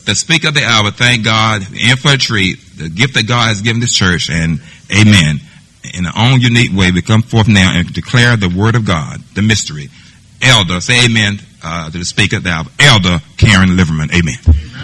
the speaker of the hour. Thank God. In for a treat. The gift that God has given this church. And amen. In our own unique way, we come forth now and declare the word of God, the mystery. Elder, say amen to the speaker of the hour. Elder Karen Liverman. Amen.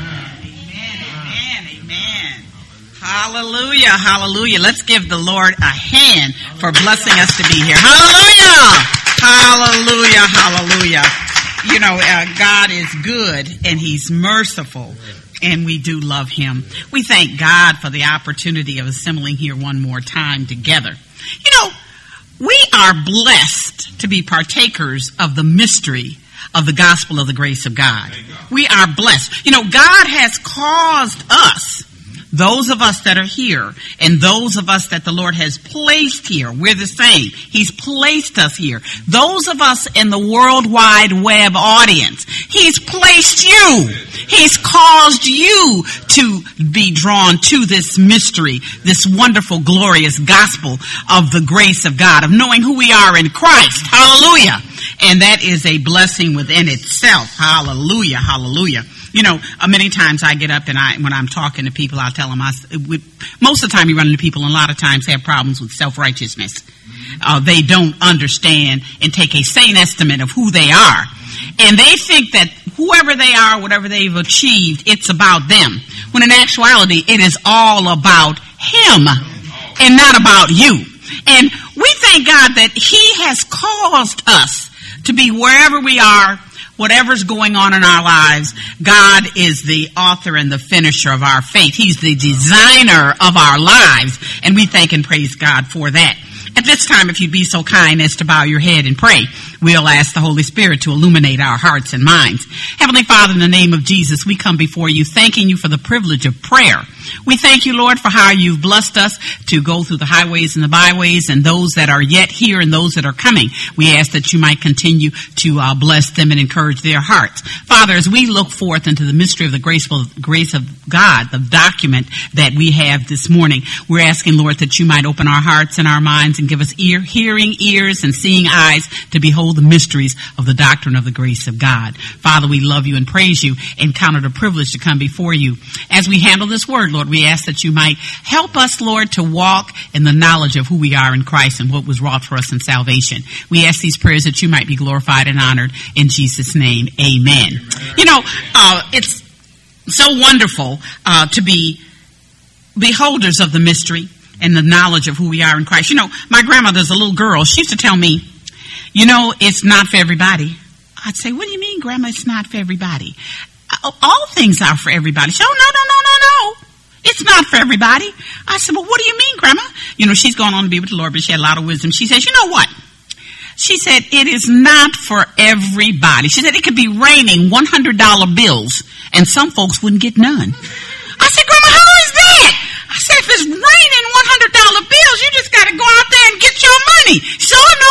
Hallelujah, hallelujah. Let's give the Lord a hand for blessing us to be here. Hallelujah, hallelujah, hallelujah. You know, God is good and he's merciful and we do love him. We thank God for the opportunity of assembling here one more time together. You know, we are blessed to be partakers of the mystery of the gospel of the grace of God. We are blessed. You know, God has caused us, those of us that are here and those of us that the Lord has placed here, we're the same. He's placed us here. Those of us in the World Wide Web audience, he's placed you. He's caused you to be drawn to this mystery, this wonderful, glorious gospel of the grace of God, of knowing who we are in Christ. Hallelujah. And that is a blessing within itself. Hallelujah. Hallelujah. You know, many times I get up and when I'm talking to people, I'll tell them, most of the time you run into people and a lot of times have problems with self-righteousness. They don't understand and take a sane estimate of who they are. And they think that whoever they are, whatever they've achieved, it's about them. When in actuality, it is all about him and not about you. And we thank God that he has caused us to be wherever we are, whatever's going on in our lives. God is the author and the finisher of our faith. He's the designer of our lives, and we thank and praise God for that. At this time, if you'd be so kind as to bow your head and pray, we'll ask the Holy Spirit to illuminate our hearts and minds. Heavenly Father, in the name of Jesus, we come before you thanking you for the privilege of prayer. We thank you, Lord, for how you've blessed us to go through the highways and the byways and those that are yet here and those that are coming. We ask that you might continue to bless them and encourage their hearts. Father, as we look forth into the mystery of the grace of God, the document that we have this morning, we're asking, Lord, that you might open our hearts and our minds and give us hearing ears and seeing eyes to behold the mysteries of the doctrine of the grace of God. Father, we love you and praise you and count it a privilege to come before you. As we handle this word, Lord, we ask that you might help us, Lord, to walk in the knowledge of who we are in Christ and what was wrought for us in salvation. We ask these prayers that you might be glorified and honored in Jesus' name. Amen. You know, it's so wonderful to be beholders of the mystery and the knowledge of who we are in Christ. You know, my grandmother's a little girl. She used to tell me, you know, it's not for everybody. I'd say, what do you mean, Grandma, it's not for everybody? All things are for everybody. She said, oh, no. It's not for everybody. I said, well, what do you mean, Grandma? You know, she's gone on to be with the Lord, but she had a lot of wisdom. She says, you know what? She said, it is not for everybody. She said, it could be raining $100 bills, and some folks wouldn't get none. I said, Grandma, how is that? I said, if it's raining $100 bills, you just got to go out there and get your money. So, no.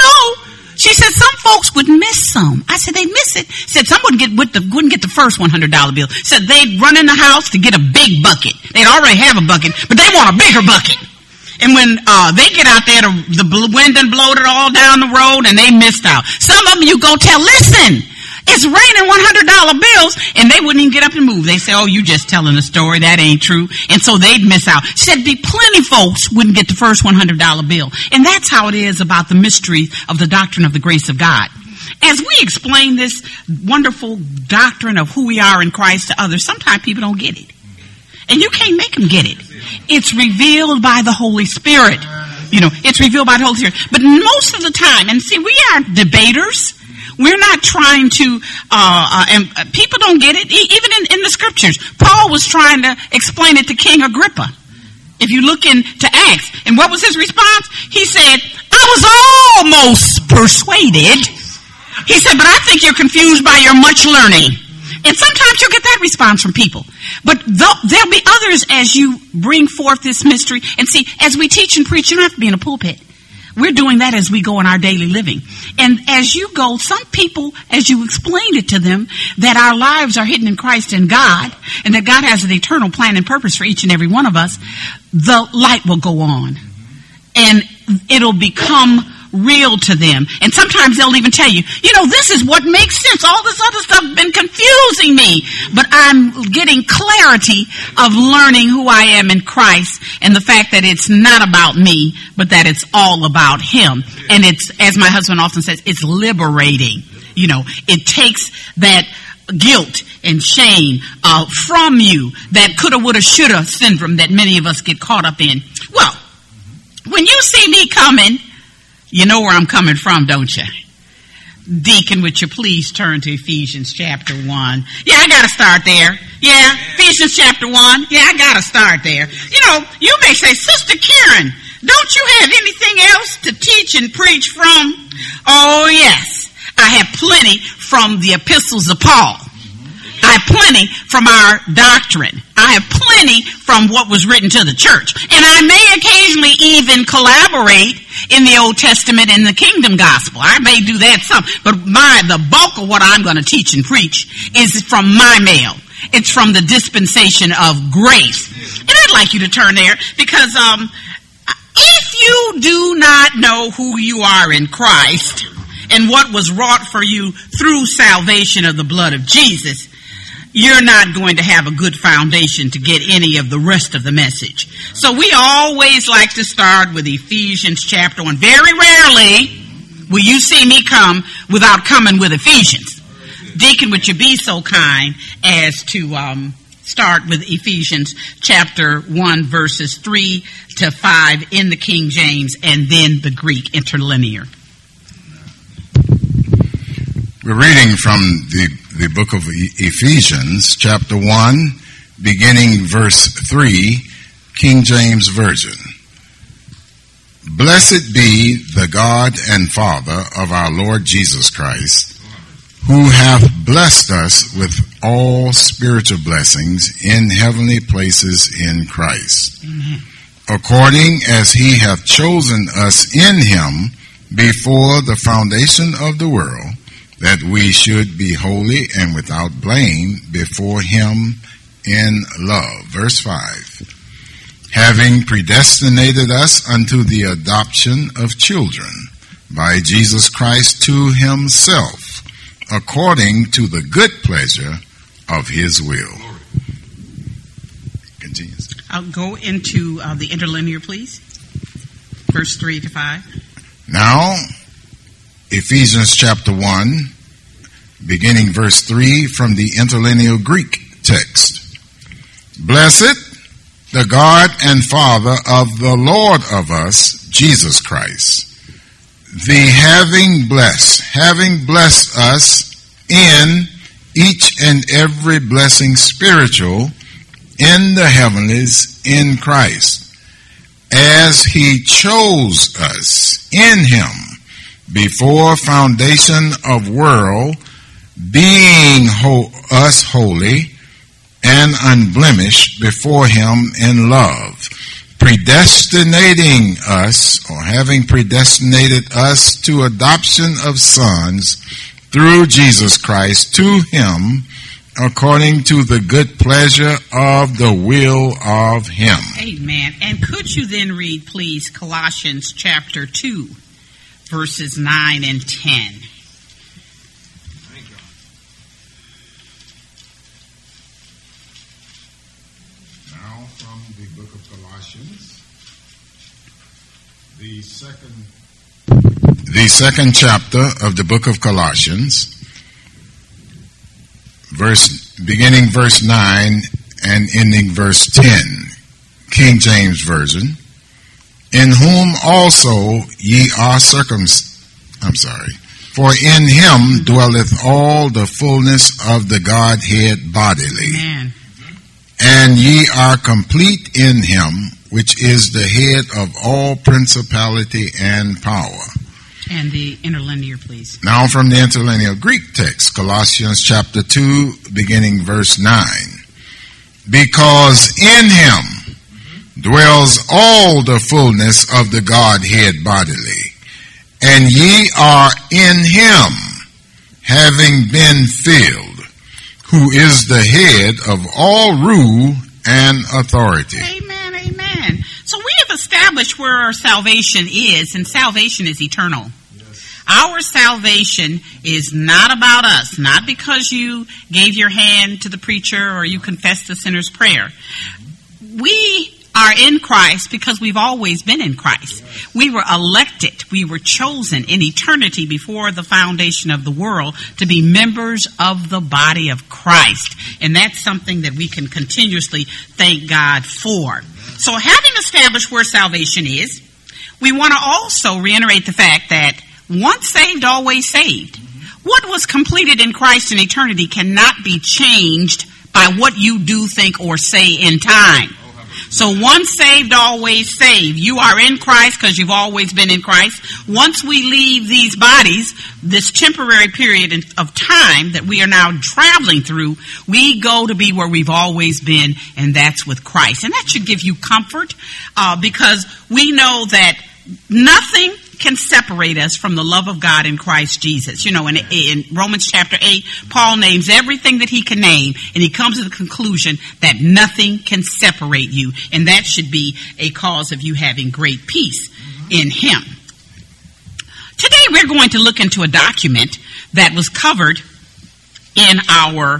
She said, some folks would miss some. I said, they miss it. She said, some wouldn't get the first $100 bill. She said, they'd run in the house to get a big bucket. They'd already have a bucket, but they want a bigger bucket. And when they get out there, the wind done blowed it all down the road, and they missed out. Some of them you go tell, listen, it's raining $100 bills, and they wouldn't even get up and move. They say, oh, you just telling a story. That ain't true. And so they'd miss out. She said, be plenty folks wouldn't get the first $100 bill. And that's how it is about the mystery of the doctrine of the grace of God. As we explain this wonderful doctrine of who we are in Christ to others, sometimes people don't get it. And you can't make them get it. It's revealed by the Holy Spirit. You know, it's revealed by the Holy Spirit. But most of the time, and see, we are debaters. We're not trying to, and people don't get it. Even in the scriptures, Paul was trying to explain it to King Agrippa. If you look into Acts, and what was his response? He said, I was almost persuaded. He said, but I think you're confused by your much learning. And sometimes you'll get that response from people. But there'll be others as you bring forth this mystery. And see, as we teach and preach, you don't have to be in a pulpit. We're doing that as we go in our daily living. And as you go, some people, as you explain it to them, that our lives are hidden in Christ and God, and that God has an eternal plan and purpose for each and every one of us, the light will go on. And it'll become real to them. And sometimes they'll even tell you, this is what makes sense. All this other stuff has been confusing me. But I'm getting clarity of learning who I am in Christ and the fact that it's not about me, but that it's all about him. And it's, as my husband often says, it's liberating. It takes that guilt and shame from you, that coulda, woulda, shoulda syndrome that many of us get caught up in. Well, when you see me coming, you know where I'm coming from, don't you? Deacon, would you please turn to Ephesians chapter 1? Yeah, I got to start there. Yeah, Ephesians chapter 1. Yeah, I got to start there. You may say, Sister Karen, don't you have anything else to teach and preach from? Oh, yes. I have plenty from the epistles of Paul. I have plenty from our doctrine. I have plenty from what was written to the church. And I may occasionally even collaborate in the Old Testament and the kingdom gospel. I may do that some. But the bulk of what I'm going to teach and preach is from my mail. It's from the dispensation of grace. And I'd like you to turn there because if you do not know who you are in Christ and what was wrought for you through salvation of the blood of Jesus, you're not going to have a good foundation to get any of the rest of the message. So we always like to start with Ephesians chapter 1. Very rarely will you see me come without coming with Ephesians. Deacon, would you be so kind as to start with Ephesians chapter 1, verses 3 to 5 in the King James and then the Greek interlinear. We're reading from the book of Ephesians, chapter 1, beginning verse 3, King James Version. Blessed be the God and Father of our Lord Jesus Christ, who hath blessed us with all spiritual blessings in heavenly places in Christ, according as he hath chosen us in him before the foundation of the world, that we should be holy and without blame before him in love. Verse 5. Having predestinated us unto the adoption of children by Jesus Christ to himself, according to the good pleasure of his will. Continues. I'll go into the interlinear, please. Verse 3 to 5. Now, Ephesians chapter 1, beginning verse 3 from the interlinear Greek text. Blessed the God and Father of the Lord of us, Jesus Christ, the having blessed us in each and every blessing spiritual in the heavenlies in Christ, as he chose us in him before foundation of world, being us holy and unblemished before him in love, predestinating us, or having predestinated us to adoption of sons through Jesus Christ to him, according to the good pleasure of the will of him. Amen. And could you then read, please, Colossians chapter 2, verses 9 and 10. Now from the book of Colossians, the second chapter of the book of Colossians, beginning verse 9 and ending verse 10, King James Version. In whom also ye are for in him dwelleth all the fullness of the Godhead bodily. Amen. And ye are complete in him, which is the head of all principality and power. And the interlinear, please. Now from the interlinear Greek text, Colossians chapter 2, beginning verse 9. Because in him dwells all the fullness of the Godhead bodily, and ye are in him, having been filled, who is the head of all rule and authority. Amen, amen. So we have established where our salvation is, and salvation is eternal. Our salvation is not about us, not because you gave your hand to the preacher or you confessed the sinner's prayer. We are in Christ because we've always been in Christ. We were elected, we were chosen in eternity before the foundation of the world to be members of the body of Christ. And that's something that we can continuously thank God for. So having established where salvation is, we want to also reiterate the fact that once saved, always saved. What was completed in Christ in eternity cannot be changed by what you do, think, or say in time. So once saved, always saved. You are in Christ because you've always been in Christ. Once we leave these bodies, this temporary period of time that we are now traveling through, we go to be where we've always been, and that's with Christ. And that should give you comfort because we know that nothing can separate us from the love of God in Christ Jesus. You know, in Romans chapter 8, Paul names everything that he can name, and he comes to the conclusion that nothing can separate you. And that should be a cause of you having great peace in him. Today we're going to look into a document that was covered in our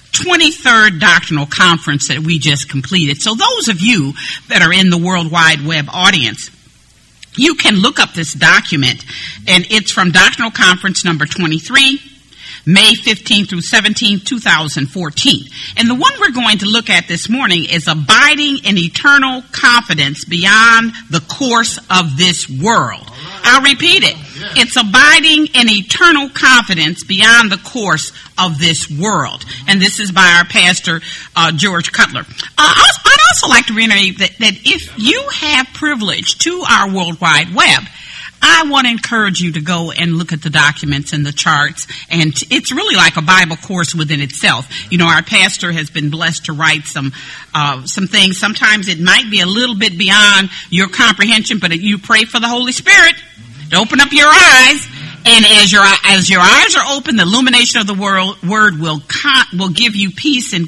23rd doctrinal conference that we just completed. So those of you that are in the World Wide Web audience, you can look up this document, and it's from Doctrinal Conference number 23, May 15 through 17, 2014. And the one we're going to look at this morning is Abiding in Eternal Confidence Beyond the Course of This World. I'll repeat it. It's abiding in eternal confidence beyond the course of this world. And this is by our pastor, George Cutler. I'd also like to reiterate that if you have privilege to our World Wide Web, I want to encourage you to go and look at the documents and the charts. And it's really like a Bible course within itself. You know, our pastor has been blessed to write some things. Sometimes it might be a little bit beyond your comprehension, but you pray for the Holy Spirit to open up your eyes. And as your eyes are open, the illumination of the word will give you peace and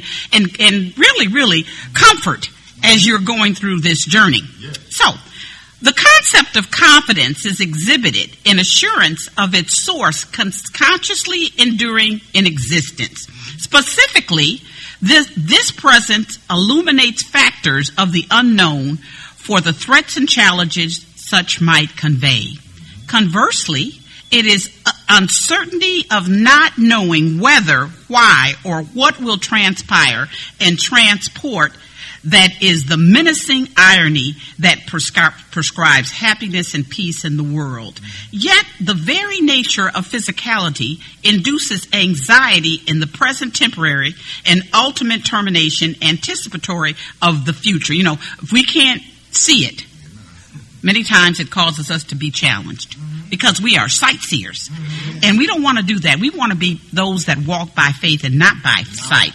really, really comfort as you're going through this journey. So, the concept of confidence is exhibited in assurance of its source consciously enduring in existence. Specifically, this presence illuminates factors of the unknown for the threats and challenges such might convey. Conversely, it is uncertainty of not knowing whether, why, or what will transpire and transport that is the menacing irony that prescribes happiness and peace in the world. Yet, the very nature of physicality induces anxiety in the present temporary and ultimate termination anticipatory of the future. You know, if we can't see it, many times it causes us to be challenged because we are sightseers. And we don't want to do that. We want to be those that walk by faith and not by sight.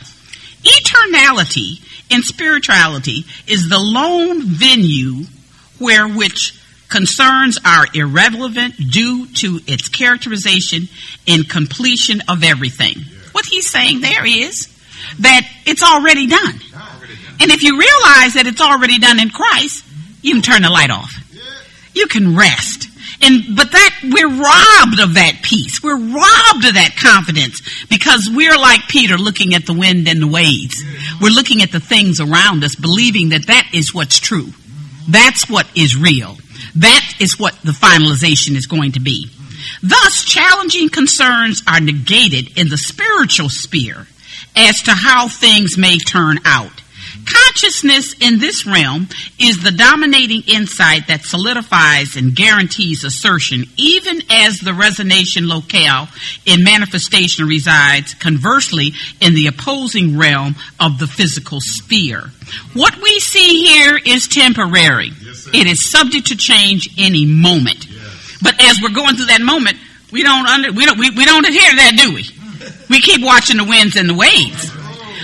Eternality in spirituality is the lone venue where which concerns are irrelevant due to its characterization and completion of everything. What he's saying there is that it's already done. And if you realize that it's already done in Christ, you can turn the light off. You can rest. But we're robbed of that peace. We're robbed of that confidence because we're like Peter looking at the wind and the waves. We're looking at the things around us, believing that is what's true. That's what is real. That is what the finalization is going to be. Thus, challenging concerns are negated in the spiritual sphere as to how things may turn out. Consciousness in this realm is the dominating insight that solidifies and guarantees assertion, even as the resonation locale in manifestation resides conversely in the opposing realm of the physical sphere. What we see here is temporary. Yes, it is subject to change any moment. Yes. But as we're going through that moment, we don't adhere to that, do we? We keep watching the winds and the waves.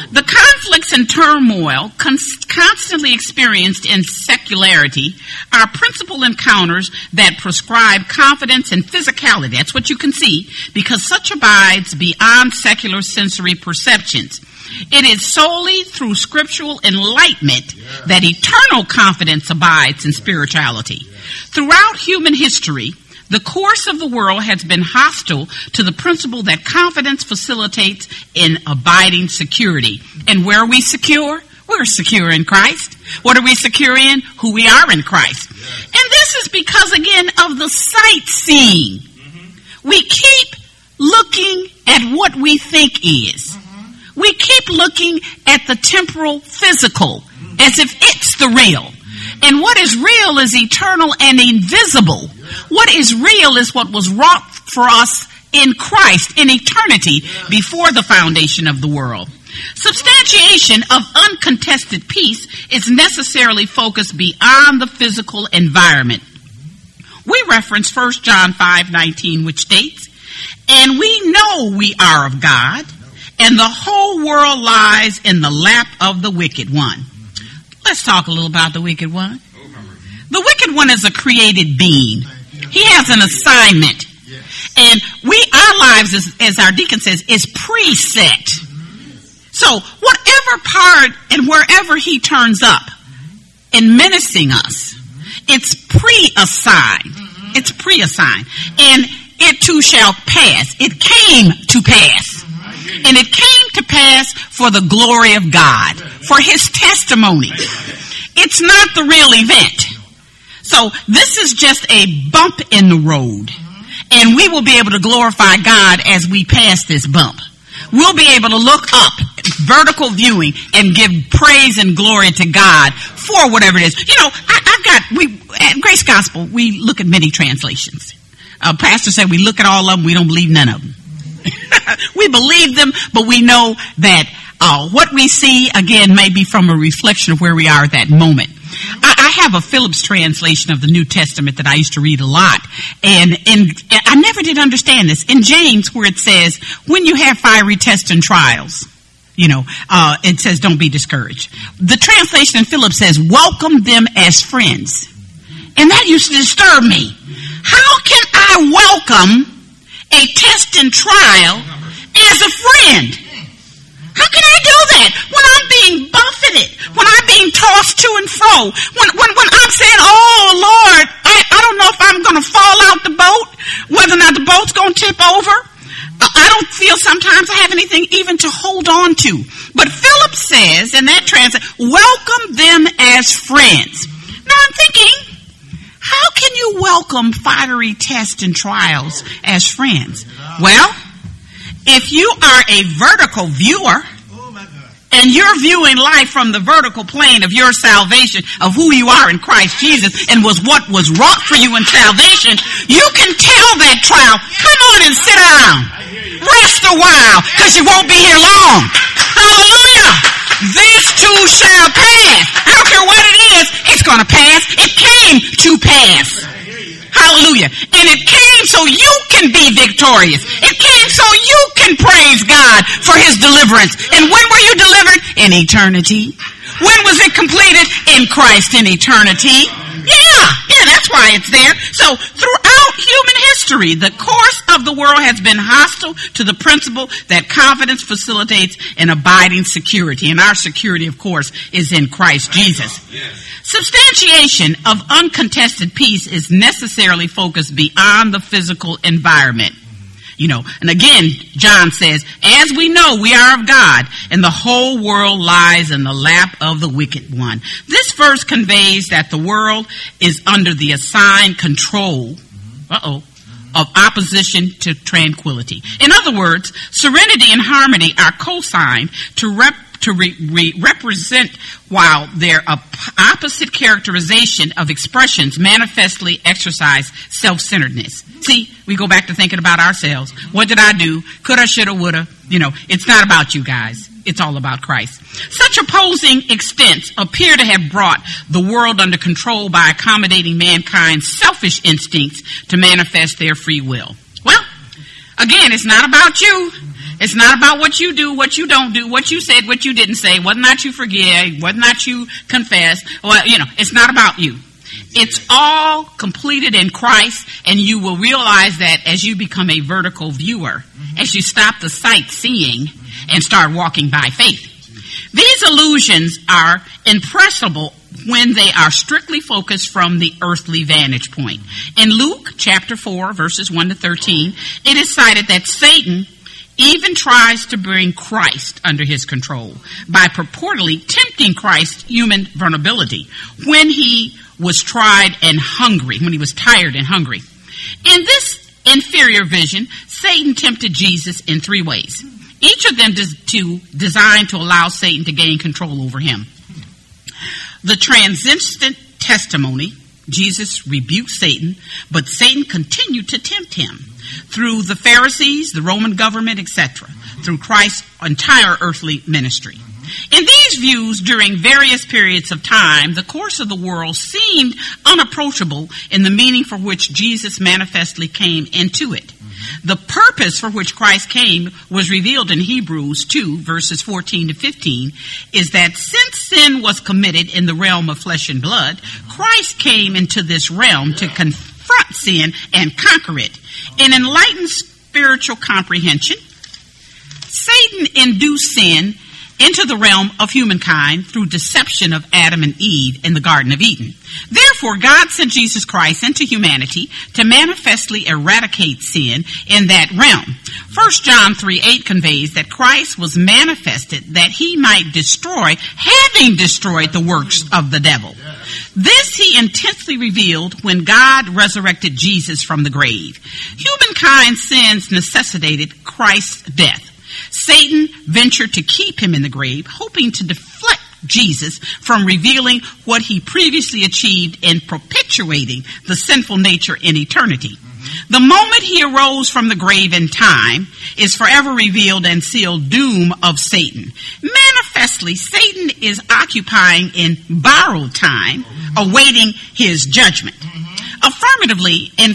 The conflicts and turmoil constantly experienced in secularity are principal encounters that prescribe confidence and physicality. That's what you can see, because such abides beyond secular sensory perceptions. It is solely through scriptural enlightenment that eternal confidence abides in spirituality. Throughout human history, the course of the world has been hostile to the principle that confidence facilitates in abiding security. And where are we secure? We're secure in Christ. What are we secure in? Who we are in Christ. And this is because, again, of the sightseeing. We keep looking at what we think is. We keep looking at the temporal physical as if it's the real. And what is real is eternal and invisible. What is real is what was wrought for us in Christ in eternity before the foundation of the world. Substantiation of uncontested peace is necessarily focused beyond the physical environment. We reference 1 John 5:19, which states, "And we know we are of God, and the whole world lies in the lap of the wicked one." Let's talk a little about the wicked one. The wicked one is a created being. He has an assignment. And our lives, as our deacon says, is preset. So whatever part and wherever he turns up in menacing us, it's pre-assigned. It's pre-assigned. And it too shall pass. It came to pass. And it came to pass for the glory of God, for his testimony. It's not the real event. So this is just a bump in the road. And we will be able to glorify God as we pass this bump. We'll be able to look up, vertical viewing, and give praise and glory to God for whatever it is. You know, at Grace Gospel, we look at many translations. Pastor said we look at all of them, we don't believe none of them. We believe them, but we know that what we see, again, may be from a reflection of where we are at that moment. I have a Phillips translation of the New Testament that I used to read a lot. And I never did understand this. In James, where it says, when you have fiery tests and trials, it says don't be discouraged. The translation in Phillips says, welcome them as friends. And that used to disturb me. How can I welcome a test and trial as a friend? How can I do that when I'm being buffeted, when I'm being tossed to and fro, when I'm saying, oh Lord, I don't know if I'm going to fall out the boat, whether or not the boat's going to tip over. I don't feel sometimes I have anything even to hold on to. But Philip says in that translation, welcome them as friends. Now I'm thinking, how can you welcome fiery tests and trials as friends? Well, if you are a vertical viewer, and you're viewing life from the vertical plane of your salvation, of who you are in Christ Jesus, and what was wrought for you in salvation, you can tell that trial, come on and sit down. Rest a while, because you won't be here long. Hallelujah! This too shall pass. I don't care what it is, it's going to pass. It came to pass. Hallelujah. And it came so you can be victorious. It came so you can praise God for his deliverance. And when were you delivered? In eternity. When was it completed? In Christ in eternity. Yeah, that's why it's there. So throughout human history, the course of the world has been hostile to the principle that confidence facilitates an abiding security. And our security, of course, is in Christ Jesus. Substantiation of uncontested peace is necessarily focused beyond the physical environment. And again, John says, as we know, we are of God, and the whole world lies in the lap of the wicked one. This verse conveys that the world is under the assigned control, of opposition to tranquility. In other words, serenity and harmony are co-signed to represent, while their opposite characterization of expressions manifestly exercise self-centeredness. See, we go back to thinking about ourselves. What did I do? Coulda, shoulda, woulda. It's not about you guys. It's all about Christ. Such opposing extents appear to have brought the world under control by accommodating mankind's selfish instincts to manifest their free will. Well, again, it's not about you. It's not about what you do, what you don't do, what you said, what you didn't say, whether or not you forgive, whether or not you confess. Well, it's not about you. It's all completed in Christ, and you will realize that as you become a vertical viewer, as you stop the sightseeing and start walking by faith. These illusions are impressible when they are strictly focused from the earthly vantage point. In Luke chapter 4, verses 1 to 13, it is cited that Satan even tries to bring Christ under his control by purportedly tempting Christ's human vulnerability when he was tried and hungry, when he was tired and hungry. In this inferior vision, Satan tempted Jesus in 3 ways, each of them designed to allow Satan to gain control over him. The transcendent testimony, Jesus rebuked Satan, but Satan continued to tempt him through the Pharisees, the Roman government, etc., through Christ's entire earthly ministry. In these views, during various periods of time, the course of the world seemed unapproachable in the meaning for which Jesus manifestly came into it. The purpose for which Christ came was revealed in Hebrews 2, verses 14 to 15, is that since sin was committed in the realm of flesh and blood, Christ came into this realm to confront sin and conquer it. In enlightened spiritual comprehension, Satan induced sin into the realm of humankind through deception of Adam and Eve in the Garden of Eden. Therefore, God sent Jesus Christ into humanity to manifestly eradicate sin in that realm. 1 John 3:8 conveys that Christ was manifested that he might destroy, having destroyed the works of the devil. This he intensely revealed when God resurrected Jesus from the grave. Humankind's sins necessitated Christ's death. Satan ventured to keep him in the grave, hoping to deflect Jesus from revealing what he previously achieved in perpetuating the sinful nature in eternity. The moment he arose from the grave in time is forever revealed and sealed doom of Satan. Manifestly, Satan is occupying in borrowed time, awaiting his judgment. Affirmatively, in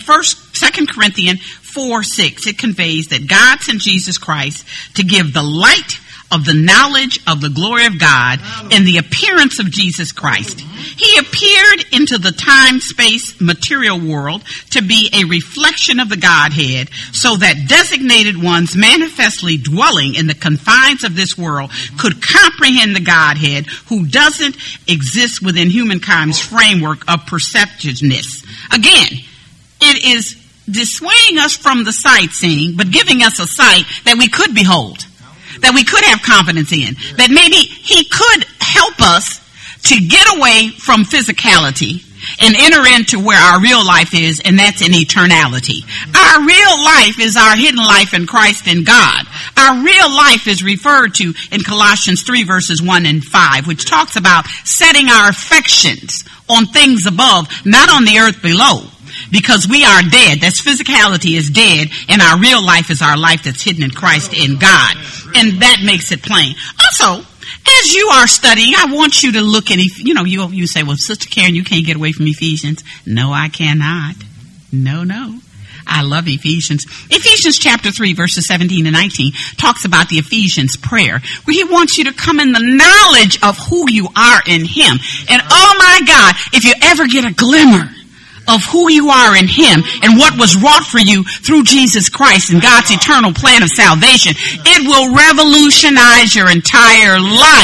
2 Corinthians 4:6, it conveys that God sent Jesus Christ to give the light of the knowledge of the glory of God in the appearance of Jesus Christ. He appeared into the time-space material world to be a reflection of the Godhead, so that designated ones manifestly dwelling in the confines of this world could comprehend the Godhead, who doesn't exist within humankind's framework of perceptiveness. Again, it is dissuading us from the sightseeing, but giving us a sight that we could behold, that we could have confidence in, that maybe he could help us to get away from physicality and enter into where our real life is, and that's in eternality. Our real life is our hidden life in Christ and God. Our real life is referred to in Colossians 3 verses 1 and 5, which talks about setting our affections on things above, not on the earth below. Because we are dead. That's physicality is dead, and our real life is our life that's hidden in Christ in God. And that makes it plain. Also, as you are studying, I want you to look at, you say, well, Sister Karen, you can't get away from Ephesians. No, I cannot. No. I love Ephesians. Ephesians chapter 3, verses 17 and 19 talks about the Ephesians prayer, where he wants you to come in the knowledge of who you are in him. And oh my God, if you ever get a glimmer of who you are in him and what was wrought for you through Jesus Christ and God's eternal plan of salvation, it will revolutionize your entire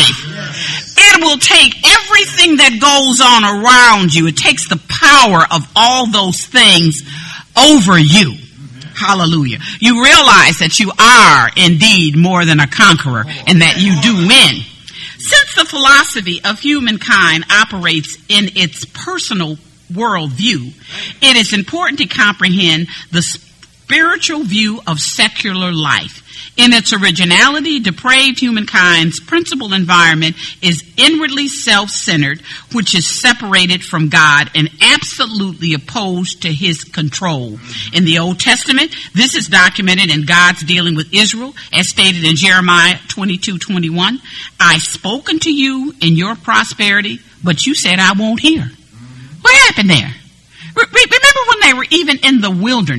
life. It will take everything that goes on around you. It takes the power of all those things over you. Hallelujah. You realize that you are indeed more than a conqueror and that you do win. Since the philosophy of humankind operates in its personal worldview, it is important to comprehend the spiritual view of secular life. In its originality, depraved humankind's principal environment is inwardly self-centered, which is separated from God and absolutely opposed to his control. In the Old Testament, this is documented in God's dealing with Israel, as stated in Jeremiah 22:21. I've spoken to you in your prosperity, but you said I won't hear. What happened there? Remember when they were even in the wilderness,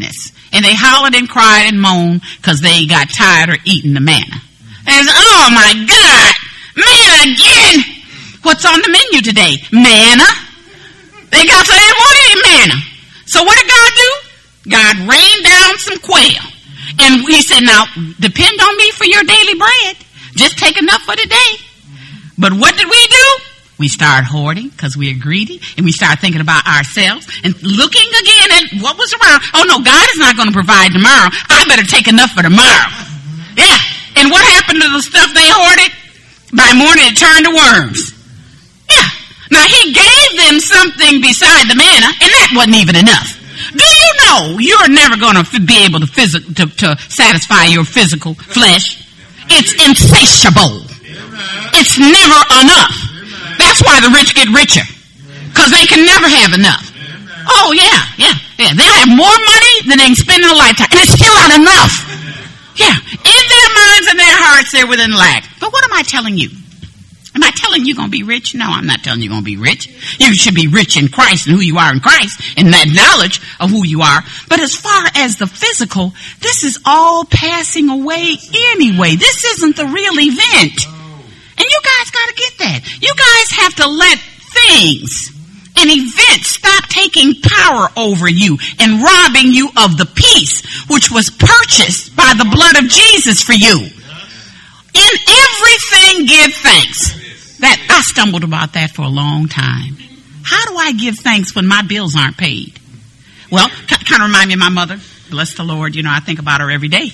And they hollered and cried and moaned because they got tired of eating the manna. And said, oh my God, manna again. What's on the menu today? Manna. They got so they didn't want any manna. So what did God do? God rained down some quail. And he said, now, depend on me for your daily bread. Just take enough for today. But what did we do? We started hoarding because we are greedy, and we started thinking about ourselves and looking again at what was around. Oh, no, God is not going to provide tomorrow. I better take enough for tomorrow. Yeah. And what happened to the stuff they hoarded? By morning, it turned to worms. Yeah. Now, he gave them something beside the manna, and that wasn't even enough. Do you know you're never going to be able to satisfy your physical flesh? It's insatiable. It's never enough. That's why the rich get richer, because they can never have enough. Oh, yeah. They'll have more money than they can spend in a lifetime, and it's still not enough. Yeah. In their minds and their hearts, they're within lack. But what am I telling you? Am I telling you going to be rich? No, I'm not telling you going to be rich. You should be rich in Christ and who you are in Christ and that knowledge of who you are. But as far as the physical, this is all passing away anyway. This isn't the real event. And you guys got to get that. You guys have to let things and events stop taking power over you and robbing you of the peace which was purchased by the blood of Jesus for you. In everything, give thanks. That I stumbled about that for a long time. How do I give thanks when my bills aren't paid? Well, kind of remind me of my mother. Bless the Lord. You know, I think about her every day.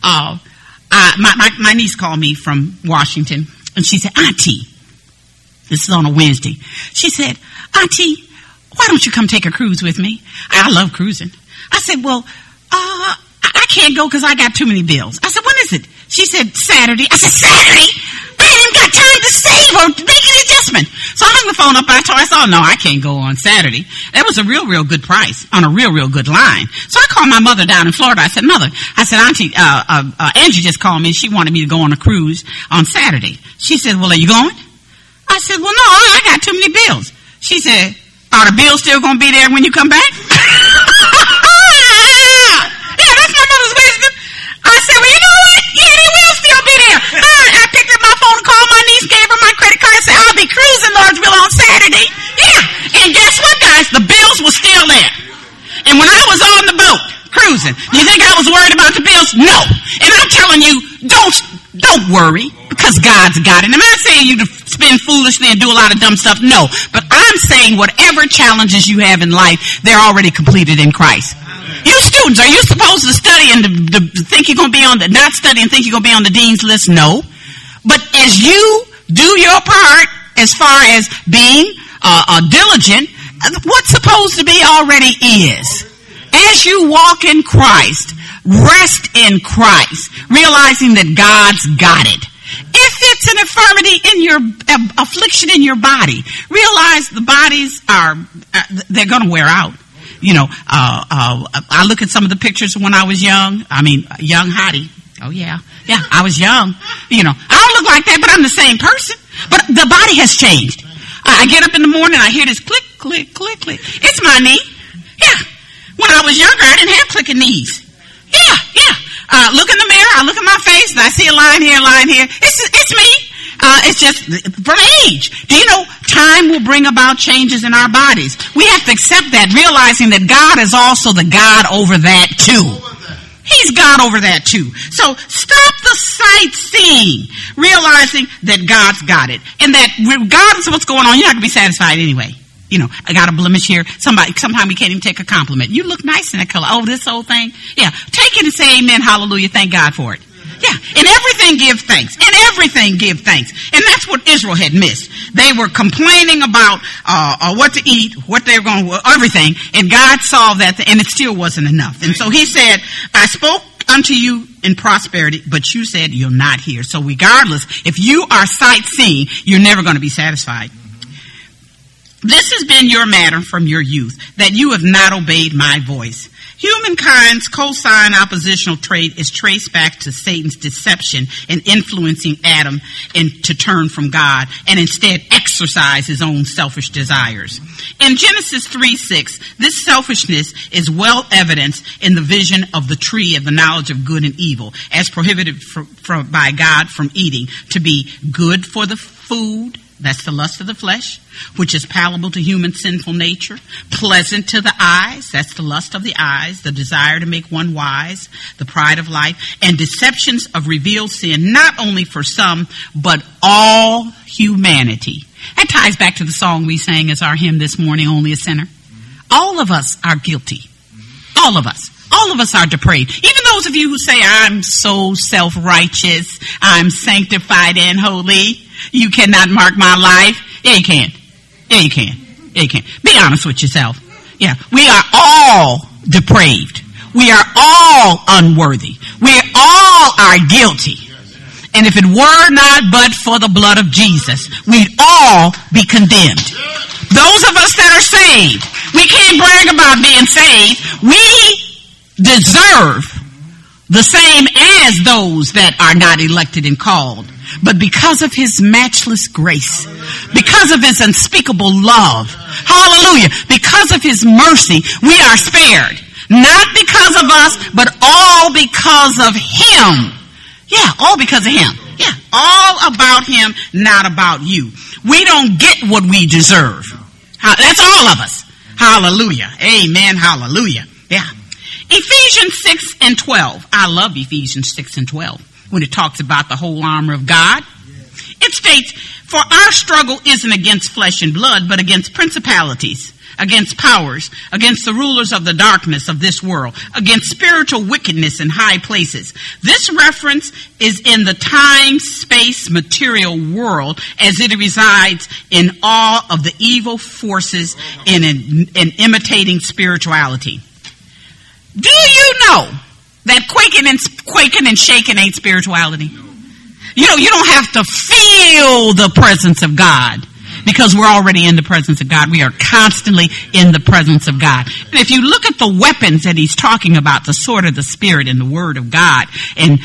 My niece called me from Washington, and she said, Auntie, this is on a Wednesday. She said, Auntie, why don't you come take a cruise with me? I love cruising. I said, well, I can't go because I got too many bills. I said, when is it? She said, Saturday. I said, Saturday? I ain't even got time to save or make any adjustment. So I hung the phone up and I told her, I said, oh, no, I can't go on Saturday. That was a real good price on a real good line. So I called my mother down in Florida. I said, Mother, Auntie, Angie just called me. She wanted me to go on a cruise on Saturday. She said, well, are you going? I said, well, no, I got too many bills. She said, are the bills still going to be there when you come back? Yeah, that's my mother's wisdom. I said, well, you know what? Yeah, they will still be there. I picked up my phone and called my niece, gave her my credit card, and said, I'll be cruising Lordsville on Saturday. Yeah. And guess what, guys? The bills were still there. And when I was on the boat cruising, do you think I was worried about the bills? No. And I'm telling you, don't worry, because God's got it. I'm not saying you to spend foolishly and do a lot of dumb stuff. No. But I'm saying whatever challenges you have in life, they're already completed in Christ. You students, are you supposed to study and think you're going to be on not study and think you're going to be on the dean's list? No. But as you do your part as far as being diligent, what's supposed to be already is. As you walk in Christ, rest in Christ, realizing that God's got it. If it's an infirmity in your affliction in your body, realize the bodies they're going to wear out. You know, I look at some of the pictures when I was young. I mean, young hottie. Oh, yeah. Yeah, I was young. You know, I don't look like that, but I'm the same person. But the body has changed. I get up in the morning, I hear this click, click, click, click. It's my knee. Yeah. When I was younger, I didn't have clicking knees. Yeah. Look in the mirror, I look at my face, and I see a line here, line here. It's me. It's just from age. Do you know time will bring about changes in our bodies? We have to accept that, realizing that God is also the God over that too. He's God over that too. So stop the sightseeing, realizing that God's got it. And that regardless of what's going on, you're not going to be satisfied anyway. You know, I got a blemish here. Sometimes we can't even take a compliment. You look nice in that color. Oh, this whole thing. Yeah. Take it and say amen, hallelujah, thank God for it. Yeah. In everything give thanks. In everything give thanks. And that's what Israel had missed. They were complaining about what to eat, what they were going to, everything. And God solved that, and it still wasn't enough. And so he said, I spoke unto you in prosperity, but you said you're not here. So regardless, if you are sightseeing, you're never going to be satisfied. This has been your matter from your youth, that you have not obeyed my voice. Humankind's cosine oppositional trait is traced back to Satan's deception in influencing Adam and to turn from God and instead exercise exercise his own selfish desires. In Genesis 3:6, this selfishness is well evidenced in the vision of the tree of the knowledge of good and evil, as prohibited by God from eating, to be good for the food, that's the lust of the flesh, which is palatable to human sinful nature, pleasant to the eyes, that's the lust of the eyes, the desire to make one wise, the pride of life, and deceptions of revealed sin, not only for some, but all humanity. That ties back to the song we sang as our hymn this morning, Only a Sinner. All of us are guilty. All of us. All of us are depraved. Even those of you who say, I'm so self-righteous, I'm sanctified and holy, you cannot mark my life. Yeah, you can. Yeah, you can. Yeah, you can. Be honest with yourself. Yeah, we are all depraved. We are all unworthy. We all are guilty. And if it were not but for the blood of Jesus, we'd all be condemned. Those of us that are saved, we can't brag about being saved. We deserve the same as those that are not elected and called. But because of his matchless grace, because of his unspeakable love, hallelujah, because of his mercy, we are spared. Not because of us, but all because of him. Yeah, all because of him. Yeah, all about him, not about you. We don't get what we deserve. That's all of us. Hallelujah. Amen. Hallelujah. Yeah. Ephesians 6:12. I love Ephesians 6:12 when it talks about the whole armor of God. It states, for our struggle isn't against flesh and blood, but against principalities, against powers, against the rulers of the darkness of this world, against spiritual wickedness in high places. This reference is in the time, space, material world as it resides in all of the evil forces in imitating spirituality. Do you know that quaking and shaking ain't spirituality? You know, you don't have to feel the presence of God because we're already in the presence of God. We are constantly in the presence of God. And if you look at the weapons that he's talking about, the sword of the Spirit and the word of God and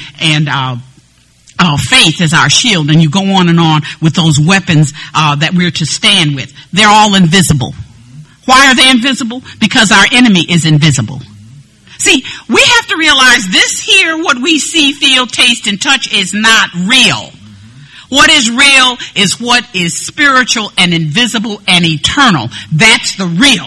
faith as our shield, and you go on with those weapons that we're to stand with, they're all invisible. Why are they invisible? Because our enemy is invisible. See, we have to realize this here, what we see, feel, taste, and touch is not real. What is real is what is spiritual and invisible and eternal. That's the real.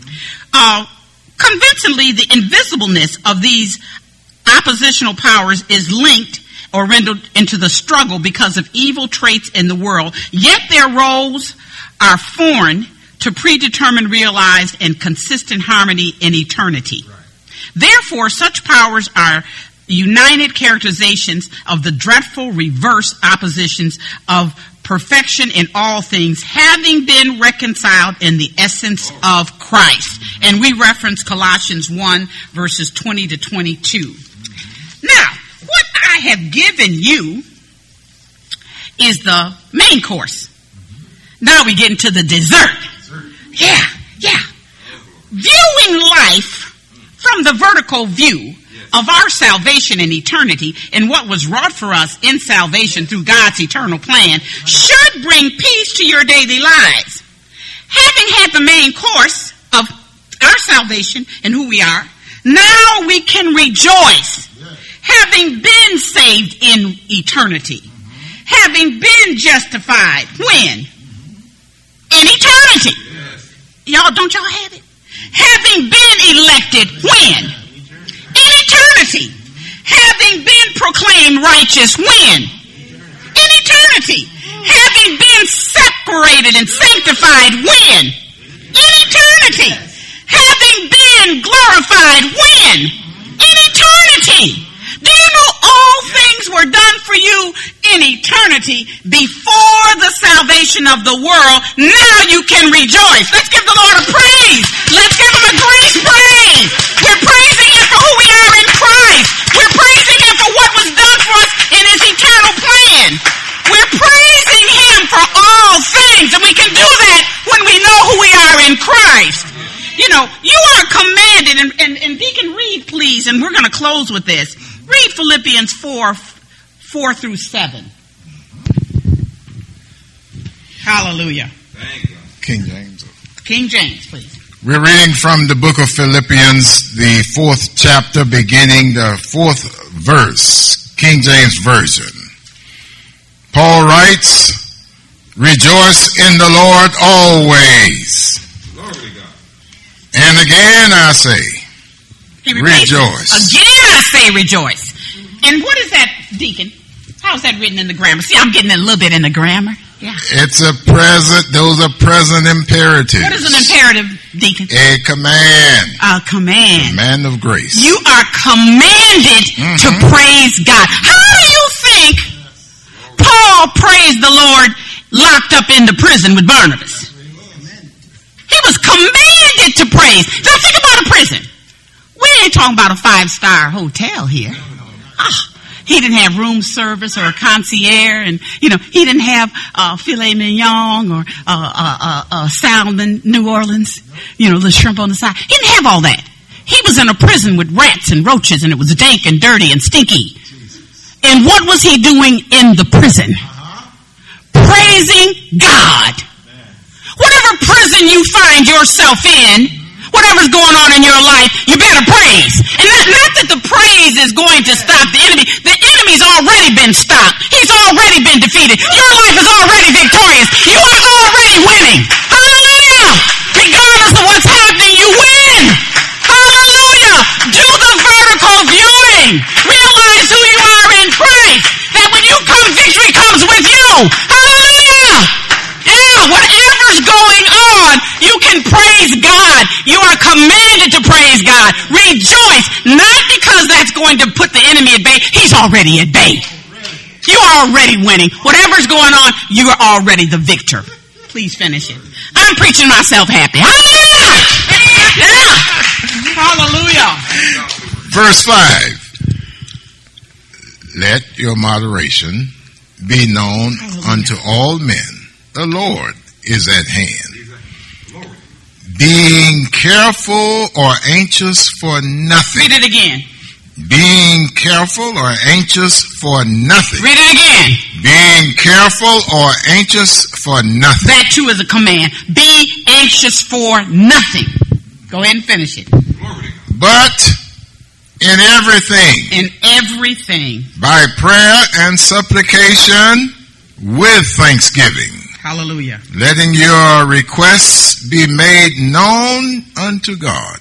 Convincingly, the invisibleness of these oppositional powers is linked or rendered into the struggle because of evil traits in the world, yet their roles are foreign to predetermined, realized, and consistent harmony in eternity. Therefore, such powers are united characterizations of the dreadful reverse oppositions of perfection in all things, having been reconciled in the essence of Christ. And we reference Colossians 1, verses 20 to 22. Now, what I have given you is the main course. Now we get into the dessert. Yeah. Viewing life from the vertical view of our salvation and eternity and what was wrought for us in salvation through God's eternal plan should bring peace to your daily lives. Having had the main course of our salvation and who we are, now we can rejoice, having been saved in eternity, having been justified when? In eternity. Y'all, don't y'all have it? Having been elected when? In eternity. Having been proclaimed righteous when? In eternity. Having been separated and sanctified when? In eternity. Having been glorified when? In eternity. Do you know all things were done for you in eternity before the salvation of the world? Now you can rejoice. Let's give the Lord a praise. Let's give him a great praise. We're praising him for who we are in Christ. We're praising him for what was done for us in his eternal plan. We're praising him for all things, and we can do that when we know who we are in Christ. You know, you are commanded, and Deacon, read please, and we're going to close with this. Read Philippians 4 through 7. Hallelujah. Hallelujah. Thank you. King James. King James, please. We're reading from the book of Philippians, the 4th chapter, beginning the 4th verse, King James Version. Paul writes, "Rejoice in the Lord always. Glory to God. And again I say, He repeats it. rejoice." Again I say rejoice. And what is that, Deacon? How is that written in the grammar? See, I'm getting a little bit in the grammar. Yeah. It's a present, those are present imperatives. What is an imperative, Deacon? A command. A command. Command of grace. You are commanded to praise God. How do you think Paul praised the Lord locked up in the prison with Barnabas? He was commanded to praise. Now think about a prison. We ain't talking about a 5-star hotel here. He didn't have room service or a concierge, and he didn't have filet mignon or salmon in New Orleans, the shrimp on the side. He didn't have all that. He was in a prison with rats and roaches, and it was dank and dirty and stinky. And what was he doing in the prison? Praising God. Whatever prison you find yourself in, whatever's going on in your life, you better praise. And not that the praise is going to stop the enemy. The enemy's already been stopped. He's already been defeated. Your life is already victorious. You are already winning. Hallelujah! Regardless of what's happening, you win. Hallelujah! Do the vertical viewing. Realize who you are in Christ. That when you come, victory comes with you. Hallelujah! Yeah, whatever's going on, you can praise God. You are commanded to praise God. Rejoice, not because that's going to put the enemy at bay. He's already at bay. You are already winning. Whatever's going on, you are already the victor. Please finish it. I'm preaching myself happy. Hallelujah! Yeah. Hallelujah. Verse 5. Let your moderation be known unto all men. The Lord is at hand. Being careful or anxious for nothing. Read it again. Being careful or anxious for nothing. Read it again. Being careful or anxious for nothing. That too is a command. Be anxious for nothing. Go ahead and finish it. But in everything. In everything. By prayer and supplication with thanksgiving. Hallelujah. Letting your requests be made known unto God.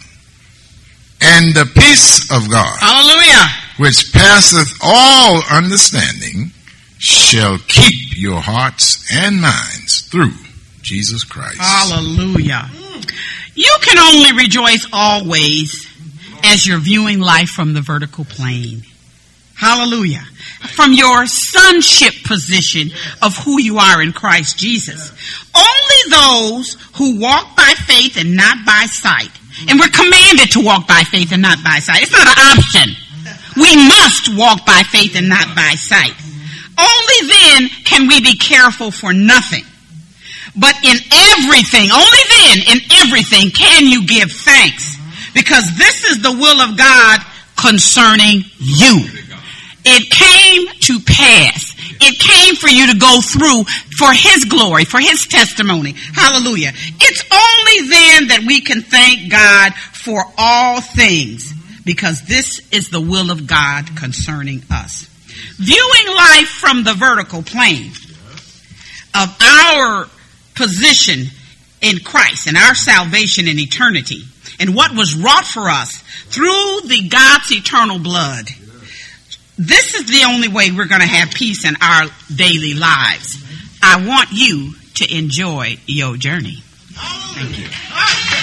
And the peace of God, hallelujah, which passeth all understanding, shall keep your hearts and minds through Jesus Christ. Hallelujah. You can only rejoice always as you're viewing life from the vertical plane. Hallelujah. From your sonship position of who you are in Christ Jesus. Only those who walk by faith and not by sight. And we're commanded to walk by faith and not by sight. It's not an option. We must walk by faith and not by sight. Only then can we be careful for nothing. But in everything, only then in everything can you give thanks. Because this is the will of God concerning you. It came to pass. It came for you to go through for His glory, for His testimony. Hallelujah. It's only then that we can thank God for all things, because this is the will of God concerning us. Viewing life from the vertical plane of our position in Christ and our salvation in eternity and what was wrought for us through the God's eternal blood. This is the only way we're going to have peace in our daily lives. I want you to enjoy your journey. Thank you.